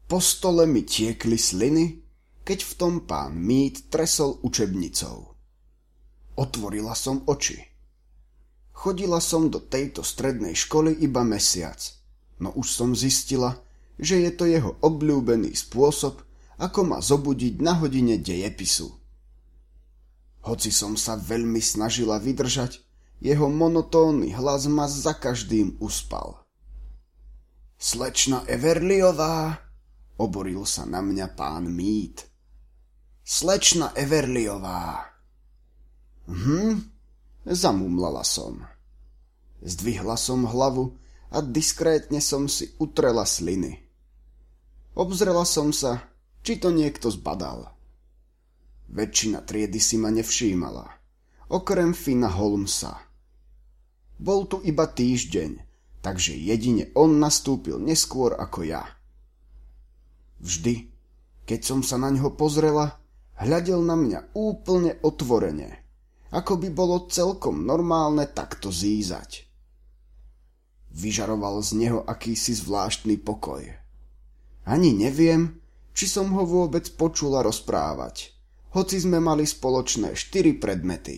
Po stole mi tiekli sliny, keď v tom pán Mead tresol učebnicou. Otvorila som oči. Chodila som do tejto strednej školy iba mesiac, no už som zistila, že je to jeho obľúbený spôsob, ako ma zobudiť na hodine dejepisu. Hoci som sa veľmi snažila vydržať, jeho monotónny hlas ma za každým uspal. Slečna Everlyová, oboril sa na mňa pán Mead. Slečna Everlyová. Zamumlala som. Zdvihla som hlavu a diskrétne som si utrela sliny. Obzrela som sa, či to niekto zbadal. Väčšina triedy si ma nevšímala, okrem Fina Holmesa. Bol tu iba týždeň, takže jedine on nastúpil neskôr ako ja. Vždy, keď som sa na ňo pozrela, hľadel na mňa úplne otvorene, ako by bolo celkom normálne takto zízať. Vyžaroval z neho akýsi zvláštny pokoj. Ani neviem, či som ho vôbec počula rozprávať, hoci sme mali spoločné 4 predmety.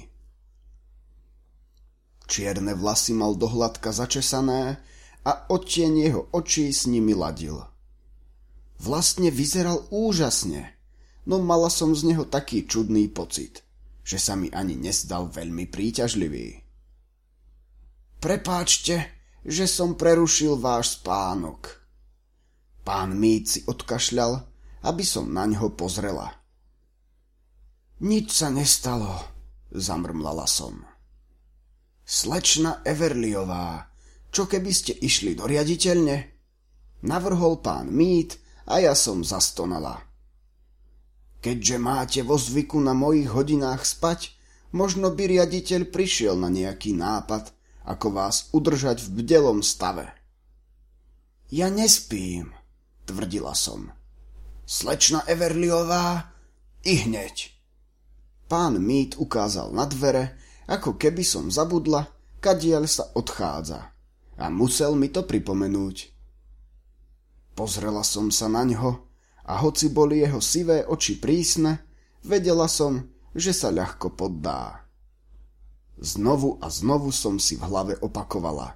Čierne vlasy mal dohladka začesané a odtieň jeho očí s nimi ladil. Vlastne vyzeral úžasne, no mala som z neho taký čudný pocit, že sa mi ani nezdal veľmi príťažlivý. Prepáčte, že som prerušil váš spánok. Pán Mead si odkašľal, aby som na ňo pozrela. Nič sa nestalo, zamrmlala som. Slečna Everlyová, čo keby ste išli do riaditeľne? Navrhol pán Mead a ja som zastonala. Keďže máte vo zvyku na mojich hodinách spať, možno by riaditeľ prišiel na nejaký nápad, ako vás udržať v bdelom stave. Ja nespím, tvrdila som. Slečna Everlyová, ihneď. Pán Mead ukázal na dvere, ako keby som zabudla, kadiaľ sa odchádza, a musel mi to pripomenúť. Pozrela som sa na ňo, a hoci boli jeho sivé oči prísne, vedela som, že sa ľahko poddá. Znovu a znovu som si v hlave opakovala.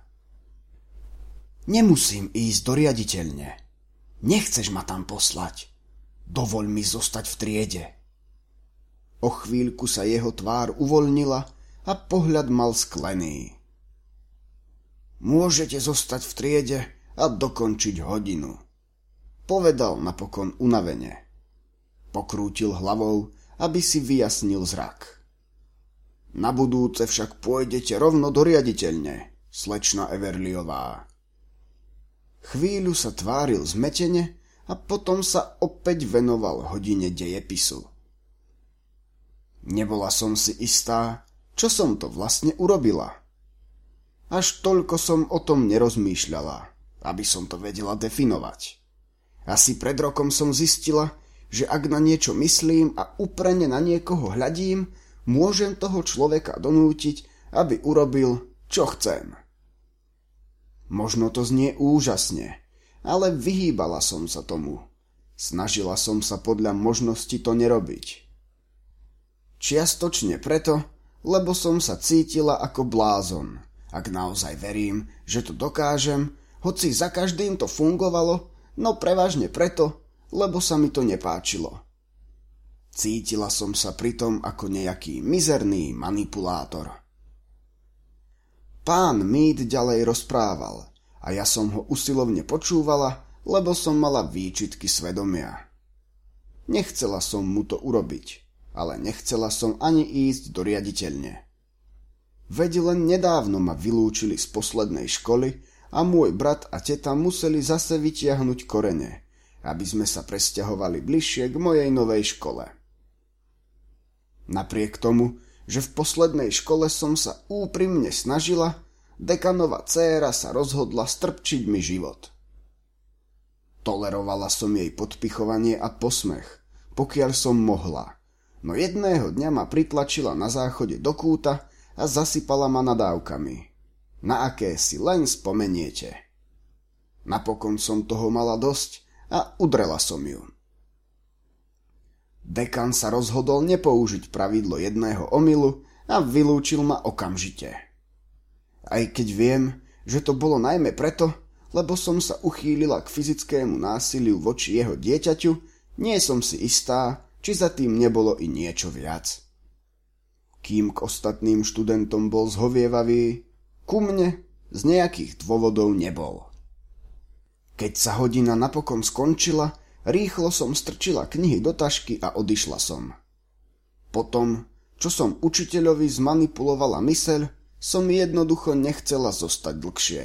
Nemusím ísť do riaditeľne. Nechceš ma tam poslať. Dovoľ mi zostať v triede. O chvíľku sa jeho tvár uvoľnila a pohľad mal sklený. Môžete zostať v triede a dokončiť hodinu, povedal napokon unavene. Pokrútil hlavou, aby si vyjasnil zrak. Na budúce však pôjdete rovno do riaditeľne, slečna Everlyová. Chvíľu sa tváril zmetene a potom sa opäť venoval hodine dejepisu. Nebola som si istá, čo som to vlastne urobila. Až toľko som o tom nerozmýšľala, aby som to vedela definovať. Asi pred rokom som zistila, že ak na niečo myslím a úprene na niekoho hľadím, môžem toho človeka donútiť, aby urobil, čo chcem. Možno to znie úžasne, ale vyhýbala som sa tomu. Snažila som sa podľa možnosti to nerobiť. Čiastočne preto, lebo som sa cítila ako blázon, ak naozaj verím, že to dokážem, hoci za každým to fungovalo, no prevažne preto, lebo sa mi to nepáčilo. Cítila som sa pritom ako nejaký mizerný manipulátor. Pán Mead ďalej rozprával a ja som ho usilovne počúvala, lebo som mala výčitky svedomia. Nechcela som mu to urobiť, ale nechcela som ani ísť do riaditeľne. Veď len nedávno ma vylúčili z poslednej školy a môj brat a teta museli zase vytiahnuť korene, aby sme sa presťahovali bližšie k mojej novej škole. Napriek tomu, že v poslednej škole som sa úprimne snažila, dekanova dcéra sa rozhodla strpčiť mi život. Tolerovala som jej podpichovanie a posmech, pokiaľ som mohla, no jedného dňa ma pritlačila na záchode do kúta a zasypala ma nadávkami, na aké si len spomeniete. Napokon som toho mala dosť a udrela som ju. Dekan sa rozhodol nepoužiť pravidlo jedného omylu a vylúčil ma okamžite. Aj keď viem, že to bolo najmä preto, lebo som sa uchýlila k fyzickému násiliu voči jeho dieťaťu, nie som si istá, či za tým nebolo i niečo viac. Kým k ostatným študentom bol zhovievavý, ku mne z nejakých dôvodov nebol. Keď sa hodina napokon skončila, rýchlo som strčila knihy do tašky a odišla som. Potom, čo som učiteľovi zmanipulovala myseľ, som jednoducho nechcela zostať dlhšie.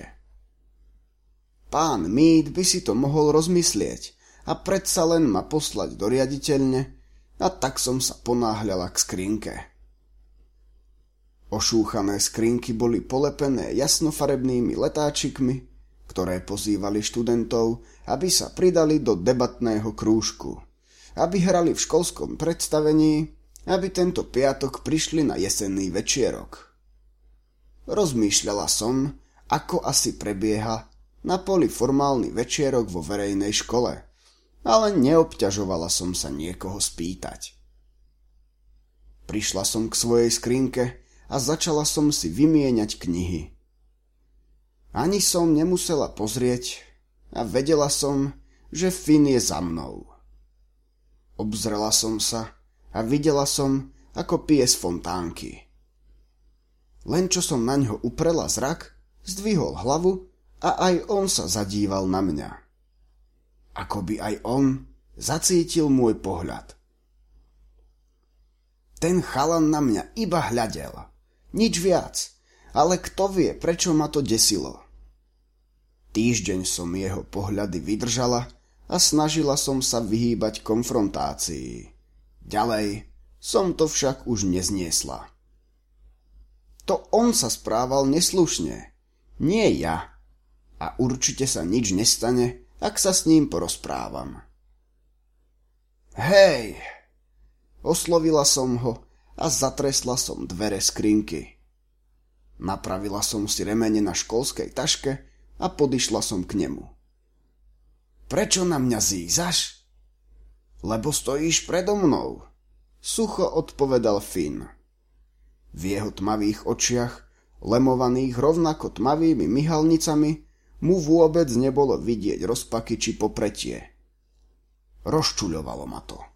Pán Mead by si to mohol rozmyslieť a predsa len ma poslať do riaditeľne, a tak som sa ponáhľala k skrinke. Ošúchané skrinky boli polepené jasnofarebnými letáčikmi, ktoré pozývali študentov, aby sa pridali do debatného krúžku, aby hrali v školskom predstavení, aby tento piatok prišli na jesenný večierok. Rozmýšľala som, ako asi prebieha na poli formálny večierok vo verejnej škole, ale neobťažovala som sa niekoho spýtať. Prišla som k svojej skrinke a začala som si vymieňať knihy. Ani som nemusela pozrieť a vedela som, že Finn je za mnou. Obzrela som sa a videla som, ako pije z fontánky. Len čo som naňho uprela zrak, zdvihol hlavu a aj on sa zadíval na mňa. Ako by aj on zacítil môj pohľad. Ten chalan na mňa iba hľadel. Nič viac, ale kto vie, prečo ma to desilo. Týždeň som jeho pohľady vydržala a snažila som sa vyhýbať konfrontácii. Ďalej som to však už nezniesla. To on sa správal neslušne, nie ja. A určite sa nič nestane, ak sa s ním porozprávam. Hej! Oslovila som ho a zatresla som dvere skrinky. Napravila som si remene na školskej taške a podišla som k nemu. Prečo na mňa zízaš? Lebo stojíš predo mnou, sucho odpovedal Finn. V jeho tmavých očiach, lemovaných rovnako tmavými myhalnicami, mu vôbec nebolo vidieť rozpaky či popretie. Rozčuľovalo ma to.